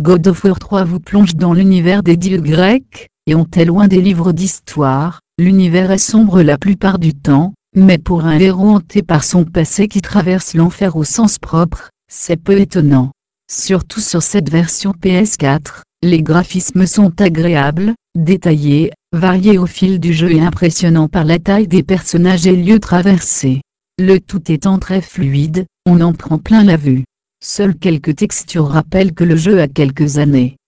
God of War 3 vous plonge dans l'univers des dieux grecs, et on est loin des livres d'histoire. L'univers est sombre la plupart du temps, mais pour un héros hanté par son passé qui traverse l'enfer au sens propre, c'est peu étonnant. Surtout sur cette version PS4, les graphismes sont agréables, détaillés, variés au fil du jeu et impressionnants par la taille des personnages et lieux traversés. Le tout étant très fluide, on en prend plein la vue. Seules quelques textures rappellent que le jeu a quelques années.